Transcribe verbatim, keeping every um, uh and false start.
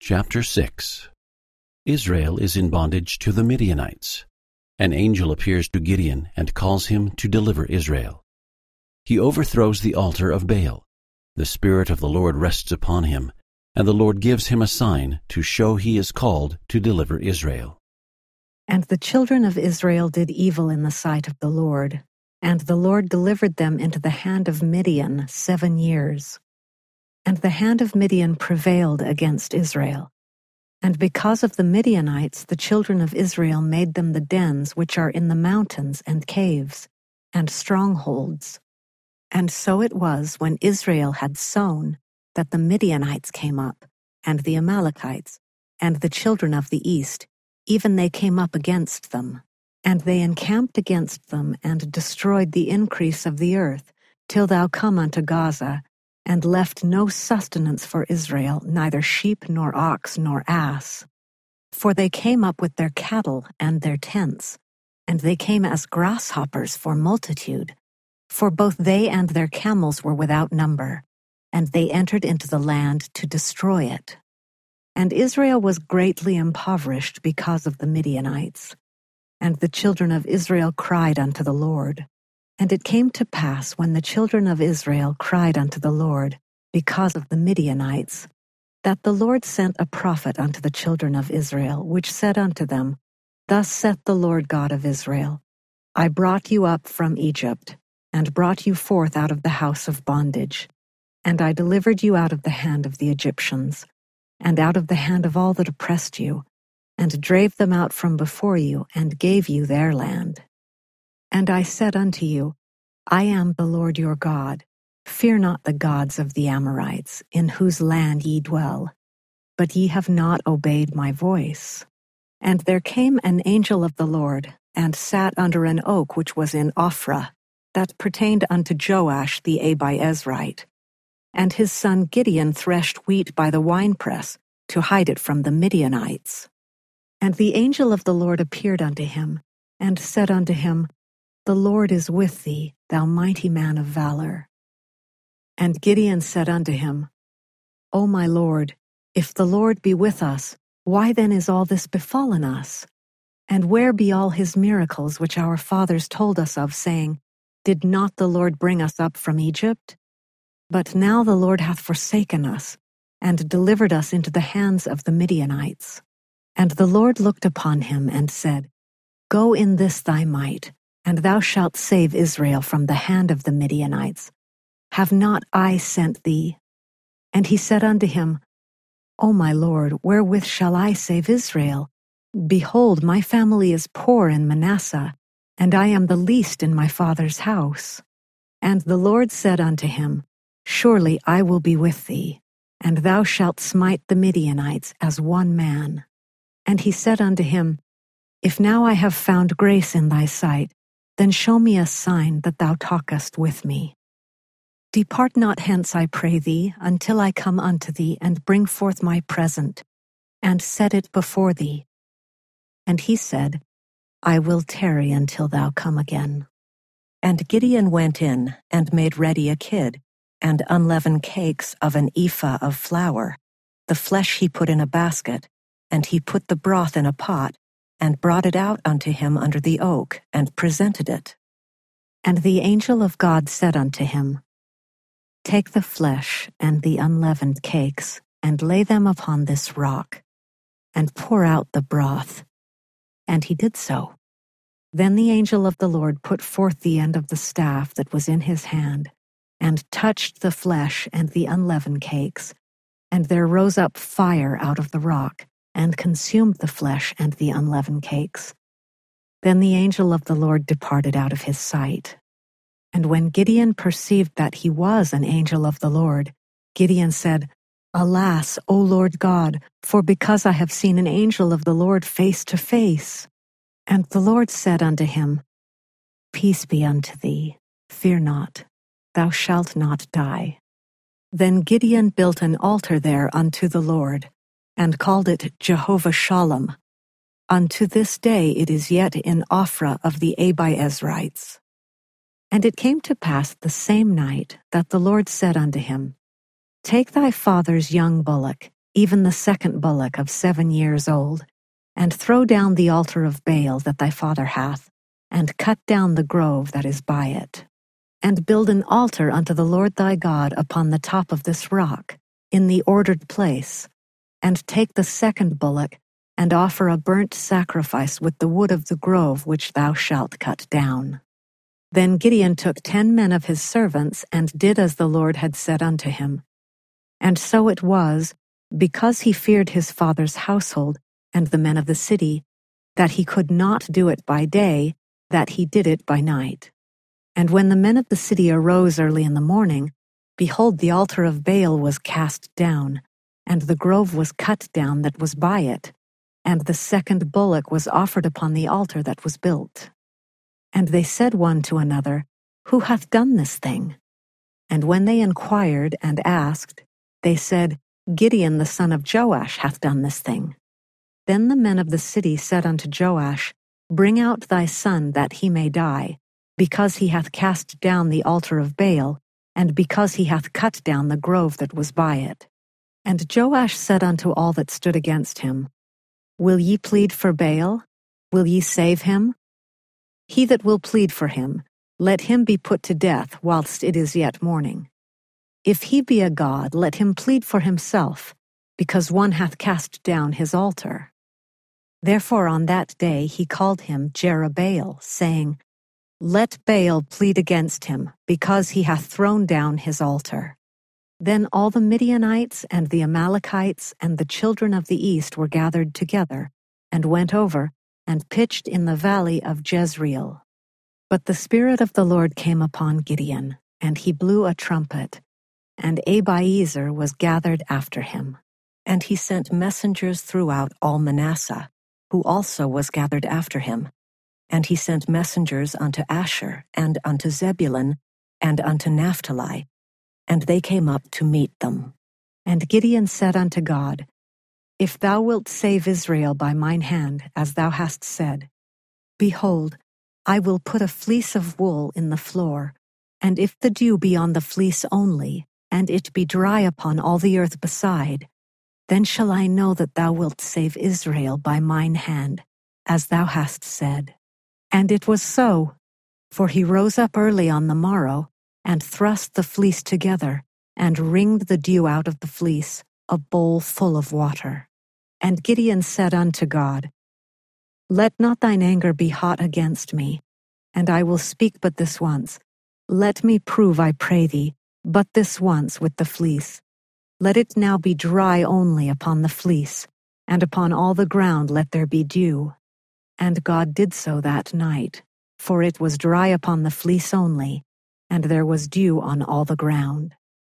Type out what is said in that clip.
Chapter six. Israel is in bondage to the Midianites. An angel appears to Gideon and calls him to deliver Israel. He overthrows the altar of Baal. The Spirit of the Lord rests upon him, and the Lord gives him a sign to show he is called to deliver Israel. And the children of Israel did evil in the sight of the Lord, and the Lord delivered them into the hand of Midian seven years. And the hand of Midian prevailed against Israel. And because of the Midianites, the children of Israel made them the dens which are in the mountains and caves, and strongholds. And so it was, when Israel had sown, that the Midianites came up, and the Amalekites, and the children of the east, even they came up against them. And they encamped against them, and destroyed the increase of the earth, till thou come unto Gaza, and left no sustenance for Israel, neither sheep nor ox nor ass. For they came up with their cattle and their tents, and they came as grasshoppers for multitude, for both they and their camels were without number, and they entered into the land to destroy it. And Israel was greatly impoverished because of the Midianites. And the children of Israel cried unto the Lord. And it came to pass, when the children of Israel cried unto the Lord because of the Midianites, that the Lord sent a prophet unto the children of Israel, which said unto them, Thus saith the Lord God of Israel, I brought you up from Egypt, and brought you forth out of the house of bondage. And I delivered you out of the hand of the Egyptians, and out of the hand of all that oppressed you, and drave them out from before you, and gave you their land. And I said unto you, I am the Lord your God. Fear not the gods of the Amorites, in whose land ye dwell. But ye have not obeyed my voice. And there came an angel of the Lord, and sat under an oak which was in Ophrah, that pertained unto Joash the Abiezrite. And his son Gideon threshed wheat by the winepress, to hide it from the Midianites. And the angel of the Lord appeared unto him, and said unto him, The Lord is with thee, thou mighty man of valor. And Gideon said unto him, O my Lord, if the Lord be with us, why then is all this befallen us? And where be all his miracles which our fathers told us of, saying, Did not the Lord bring us up from Egypt? But now the Lord hath forsaken us, and delivered us into the hands of the Midianites. And the Lord looked upon him, and said, Go in this thy might, and thou shalt save Israel from the hand of the Midianites. Have not I sent thee? And he said unto him, O my Lord, wherewith shall I save Israel? Behold, my family is poor in Manasseh, and I am the least in my father's house. And the Lord said unto him, Surely I will be with thee, and thou shalt smite the Midianites as one man. And he said unto him, If now I have found grace in thy sight, then show me a sign that thou talkest with me. Depart not hence, I pray thee, until I come unto thee, and bring forth my present, and set it before thee. And he said, I will tarry until thou come again. And Gideon went in, and made ready a kid, and unleavened cakes of an ephah of flour. The flesh he put in a basket, and he put the broth in a pot, and brought it out unto him under the oak, and presented it. And the angel of God said unto him, Take the flesh and the unleavened cakes, and lay them upon this rock, and pour out the broth. And he did so. Then the angel of the Lord put forth the end of the staff that was in his hand, and touched the flesh and the unleavened cakes, and there rose up fire out of the rock, and consumed the flesh and the unleavened cakes. Then the angel of the Lord departed out of his sight. And when Gideon perceived that he was an angel of the Lord, Gideon said, Alas, O Lord God, for because I have seen an angel of the Lord face to face. And the Lord said unto him, Peace be unto thee, fear not, thou shalt not die. Then Gideon built an altar there unto the Lord, and called it Jehovah Shalom. Unto this day it is yet in Ophrah of the Abiezrites. And it came to pass the same night that the Lord said unto him, Take thy father's young bullock, even the second bullock of seven years old, and throw down the altar of Baal that thy father hath, and cut down the grove that is by it. And build an altar unto the Lord thy God upon the top of this rock, in the ordered place, and take the second bullock, and offer a burnt sacrifice with the wood of the grove which thou shalt cut down. Then Gideon took ten men of his servants, and did as the Lord had said unto him. And so it was, because he feared his father's household and the men of the city, that he could not do it by day, that he did it by night. And when the men of the city arose early in the morning, behold, the altar of Baal was cast down, and the grove was cut down that was by it, and the second bullock was offered upon the altar that was built. And they said one to another, Who hath done this thing? And when they inquired and asked, they said, Gideon the son of Joash hath done this thing. Then the men of the city said unto Joash, Bring out thy son that he may die, because he hath cast down the altar of Baal, and because he hath cut down the grove that was by it. And Joash said unto all that stood against him, Will ye plead for Baal? Will ye save him? He that will plead for him, let him be put to death whilst it is yet morning. If he be a god, let him plead for himself, because one hath cast down his altar. Therefore on that day he called him Jerubbaal, saying, Let Baal plead against him, because he hath thrown down his altar. Then all the Midianites and the Amalekites and the children of the east were gathered together, and went over, and pitched in the valley of Jezreel. But the Spirit of the Lord came upon Gideon, and he blew a trumpet, and Abiezer was gathered after him. And he sent messengers throughout all Manasseh, who also was gathered after him. And he sent messengers unto Asher, and unto Zebulun, and unto Naphtali, and they came up to meet them. And Gideon said unto God, If thou wilt save Israel by mine hand, as thou hast said, behold, I will put a fleece of wool in the floor, and if the dew be on the fleece only, and it be dry upon all the earth beside, then shall I know that thou wilt save Israel by mine hand, as thou hast said. And it was so, for he rose up early on the morrow, and thrust the fleece together, and wringed the dew out of the fleece, a bowl full of water. And Gideon said unto God, Let not thine anger be hot against me, and I will speak but this once. Let me prove, I pray thee, but this once with the fleece. Let it now be dry only upon the fleece, and upon all the ground let there be dew. And God did so that night, for it was dry upon the fleece only, and there was dew on all the ground.